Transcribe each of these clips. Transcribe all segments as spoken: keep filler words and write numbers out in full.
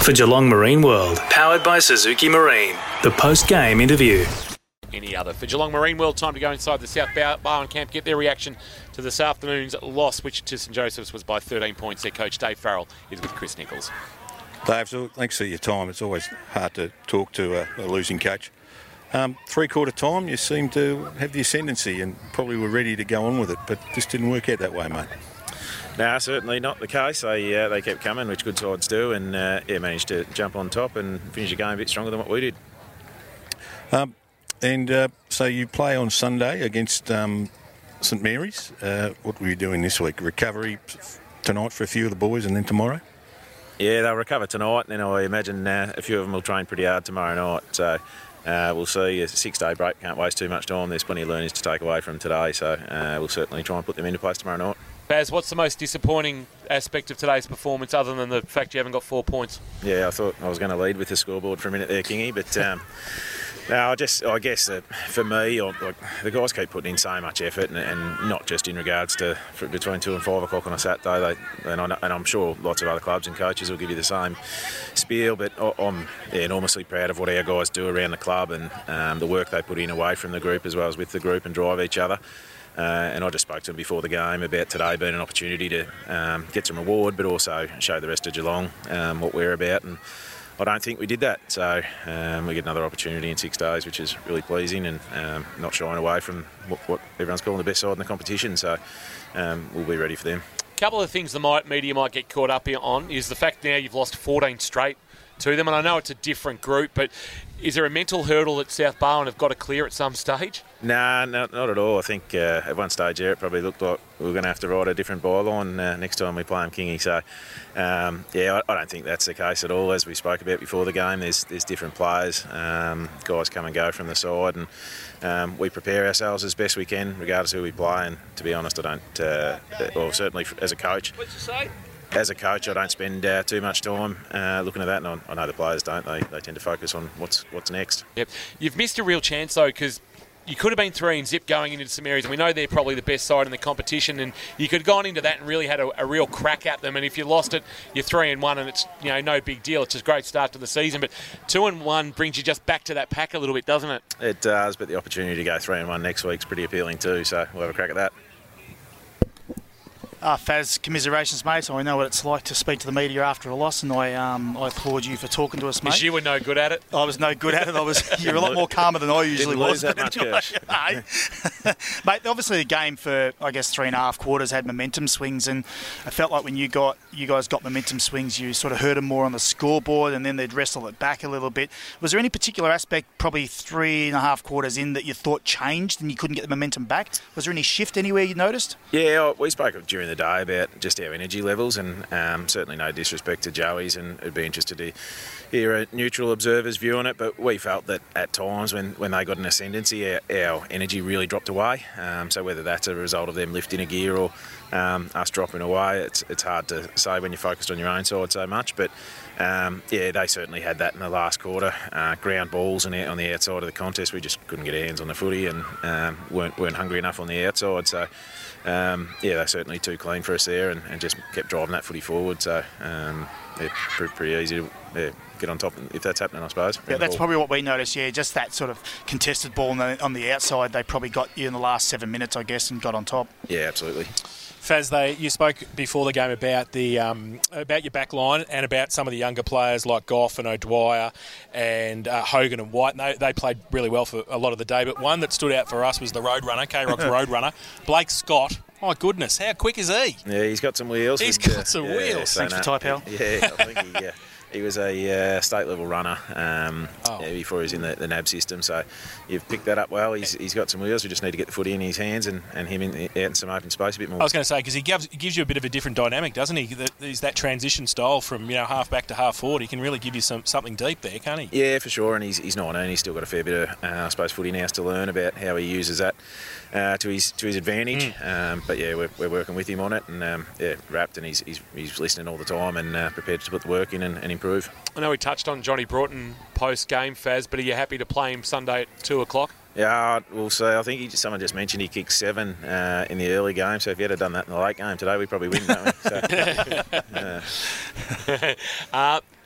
for Geelong Marine World, powered by Suzuki Marine. The post-game interview. Any other. For Geelong Marine World, time to go inside the South Barwon camp, get their reaction to this afternoon's loss, which to St Joseph's was by thirteen points. Their coach, Dave Farrell, is with Chris Nichols. Dave, so thanks for your time. It's always hard to talk to a, a losing coach. Um, three-quarter time, you seem to have the ascendancy and probably were ready to go on with it, but just didn't work out that way, mate. No, certainly not the case. They uh, they kept coming, which good sides do, and uh, yeah, managed to jump on top and finish the game a bit stronger than what we did. Um, and uh, so you play on Sunday against um, St Mary's. Uh, what were you doing this week? Recovery tonight for a few of the boys, and then tomorrow? Yeah, they'll recover tonight, and then I imagine uh, a few of them will train pretty hard tomorrow night. So uh, we'll see. A six-day break, can't waste too much time. There's plenty of learnings to take away from today, so uh, we'll certainly try and put them into place tomorrow night. Baz, what's the most disappointing aspect of today's performance other than the fact you haven't got four points? Yeah, I thought I was going to lead with the scoreboard for a minute there, Kingy, but um, no, I just I guess that for me, I, like, the guys keep putting in so much effort, and, and not just in regards to for between two and five o'clock on a Saturday. They, and, I, and I'm sure lots of other clubs and coaches will give you the same spiel, but I, I'm yeah, enormously proud of what our guys do around the club and um, the work they put in away from the group as well as with the group and drive each other. Uh, and I just spoke to them before the game about today being an opportunity to um, get some reward, but also show the rest of Geelong um, what we're about. And I don't think we did that. So um, we get another opportunity in six days, which is really pleasing, and um, not shying away from what, what everyone's calling the best side in the competition. So um, we'll be ready for them. A couple of things the might, media might get caught up on is the fact now you've lost fourteen straight to them, and I know it's a different group, but is there a mental hurdle that South Barwon have got to clear at some stage? Nah, no, not at all. I think uh, at one stage there it probably looked like we were going to have to ride a different byline uh, next time we play them, Kingy. So, um, yeah, I, I don't think that's the case at all. As we spoke about before the game, there's there's different players. Um, guys come and go from the side, and um, we prepare ourselves as best we can, regardless of who we play. And to be honest, I don't, uh, well, certainly as a coach, What'd you say? As a coach, I don't spend uh, too much time uh, looking at that, and I, I know the players don't. They they tend to focus on what's what's next. Yep. You've missed a real chance, though, because you could have been three and zip going into some areas, and we know they're probably the best side in the competition, and you could have gone into that and really had a, a real crack at them. And if you lost it, you're three and one, and it's you know no big deal. It's a great start to the season, but two and one brings you just back to that pack a little bit, doesn't it? It does, but the opportunity to go three and one next week's pretty appealing too. So we'll have a crack at that. Uh, Faz, commiserations, mate. I know what it's like to speak to the media after a loss, and I um, I applaud you for talking to us, mate. Because you were no good at it. I was no good at it. I was. You're a lot more calmer than I usually Didn't was. lose that much, anyway, hey. Mate, obviously the game for I guess three and a half quarters had momentum swings, and I felt like when you got you guys got momentum swings, you sort of heard them more on the scoreboard, and then they'd wrestle it back a little bit. Was there any particular aspect, probably three and a half quarters in, that you thought changed and you couldn't get the momentum back? Was there any shift anywhere you noticed? Yeah, we spoke during the day about just our energy levels, and um, certainly no disrespect to Joey's, and it'd be interested to hear a neutral observer's view on it, but we felt that at times when, when they got an ascendancy, our, our energy really dropped away. Um, so whether that's a result of them lifting a gear or um, us dropping away, it's it's hard to say when you're focused on your own side so much, but um, yeah, they certainly had that in the last quarter. Uh, ground balls and on the outside of the contest, we just couldn't get our hands on the footy, and um, weren't weren't hungry enough on the outside. So um, yeah, they're certainly too clean for us there, and, and just kept driving that footy forward. So um, yeah, pretty, pretty easy to yeah, get on top if that's happening, I suppose. Yeah, that's probably what we noticed. Yeah, just that sort of contested ball on the, on the outside. They probably got you in the last seven minutes, I guess, and got on top. Yeah, absolutely. Faz, they, you spoke before the game about the um, about your back line and about some of the younger players like Goff and O'Dwyer and uh, Hogan and White. And they, they played really well for a lot of the day. But one that stood out for us was the Roadrunner, K-Rock's Roadrunner, Blake Scott. My goodness, how quick is he? Yeah, he's got some wheels. He's and, got uh, some yeah, wheels. so Thanks no, for Type L. Yeah, I think he, yeah. He was a uh, state-level runner um, oh. yeah, before he was in the, the N A B system, so you've picked that up well. He's, he's got some wheels. We just need to get the footy in his hands and, and him in, out in some open space a bit more. I was going to say, because he gives, he gives you a bit of a different dynamic, doesn't he? He's that transition style from you know half back to half forward. He can really give you some something deep there, can't he? Yeah, for sure, and he's, he's nineteen. He's still got a fair bit of, uh, I suppose, footy now to learn about how he uses that uh, to his to his advantage. Mm. Um, but yeah, we're, we're working with him on it, and um, yeah, wrapped, and he's, he's he's listening all the time and uh, prepared to put the work in and, and improve. I know we touched on Johnny Broughton post-game, Faz, but are you happy to play him Sunday at two o'clock? Yeah, we'll see. I think he just, someone just mentioned he kicked seven uh, in the early game, so if he had done that in the late game today, we'd probably win, don't we? So, uh,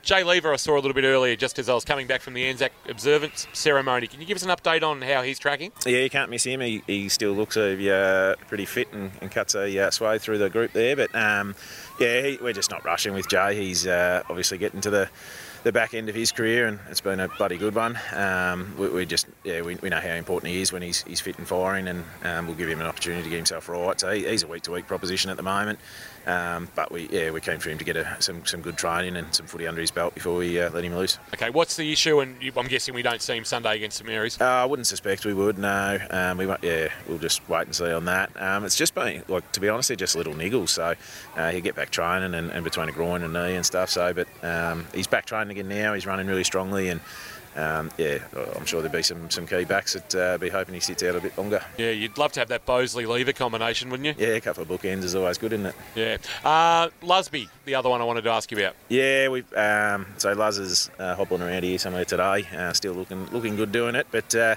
Jay Lever, I saw a little bit earlier, just as I was coming back from the Anzac observance ceremony. Can you give us an update on how he's tracking? Yeah, you can't miss him. He, he still looks uh, pretty fit and, and cuts a uh, swathe through the group there. But um, yeah, he, we're just not rushing with Jay. He's uh, obviously getting to the the back end of his career, and it's been a bloody good one. Um, we, we just, yeah, we, we know how important he is when he's he's fit and firing, and um, we'll give him an opportunity to get himself right. So he, he's a week-to-week proposition at the moment, um, but we, yeah, we're keen for him to get a, some some good training and some footy under his belt before we uh, let him loose. Okay, what's the issue? And you, I'm guessing we don't see him Sunday against St Mary's. Uh, I wouldn't suspect we would. No, um, we won't, yeah, we'll just wait and see on that. Um, it's just been, like, to be honest, they're just little niggles. So uh, he'll get back training and, and between a groin and knee and stuff. So, but um, he's back training again now. He's running really strongly, and um, yeah, I'm sure there'll be some, some key backs that uh, be hoping he sits out a bit longer. Yeah, you'd love to have that Bosley-Lever combination, wouldn't you? Yeah, a couple of bookends is always good, isn't it? Yeah. Uh, Lusby, the other one I wanted to ask you about. Yeah, we um, so Luz is uh, hobbling around here somewhere today, uh, still looking looking good doing it, but uh,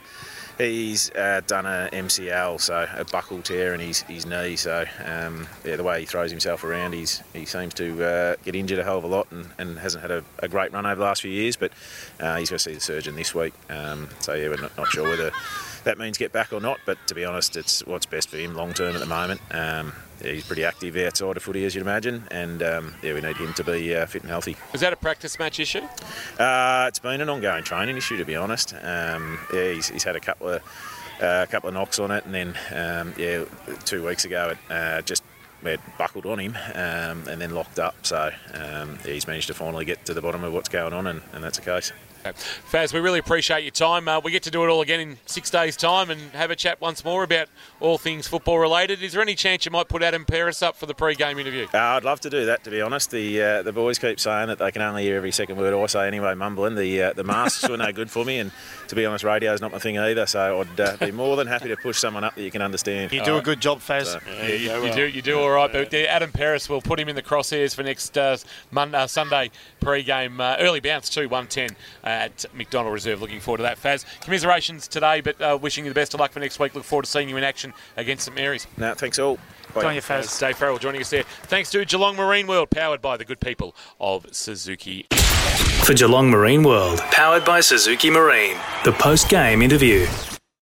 he's uh, done a M C L, so a buckle tear in his, his knee. So um, yeah, the way he throws himself around, he's he seems to uh, get injured a hell of a lot, and, and hasn't had a, a great run over the last few years. But uh, he's going to see the surgeon this week. Um, so yeah, we're not, not sure whether that means get back or not. But to be honest, it's what's best for him long term at the moment. Um, yeah, he's pretty active outside of footy, as you'd imagine, and um, yeah, we need him to be uh, fit and healthy. Is that a practice match issue? Uh, it's been an ongoing training issue, to be honest. Um, yeah, he's, he's had a couple of uh, couple of knocks on it, and then um, yeah, two weeks ago it uh, just had buckled on him um, and then locked up. So um, yeah, he's managed to finally get to the bottom of what's going on, and, and that's the case. Okay. Faz, we really appreciate your time. Uh, we get to do it all again in six days' time and have a chat once more about all things football related. Is there any chance you might put Adam Peris up for the pre-game interview? Uh, I'd love to do that, to be honest. The uh, the boys keep saying that they can only hear every second word I say anyway, mumbling. The uh, the masks were no good for me, and to be honest, radio's not my thing either, so I'd uh, be more than happy to push someone up that you can understand. You do right. a good job, Faz. So, yeah, you, you, you do you do all right, but Adam Peris, will put him in the crosshairs for next uh, Monday, uh, Sunday pre-game, uh, early bounce too, one ten at McDonald Reserve. Looking forward to that, Faz. Commiserations today, but uh, wishing you the best of luck for next week. Look forward to seeing you in action against St Mary's. No, thanks all. Bye. Don't you, Faz. Dave Farrell joining us there. Thanks to Geelong Marine World, powered by the good people of Suzuki. For Geelong Marine World, powered by Suzuki Marine, the post-game interview.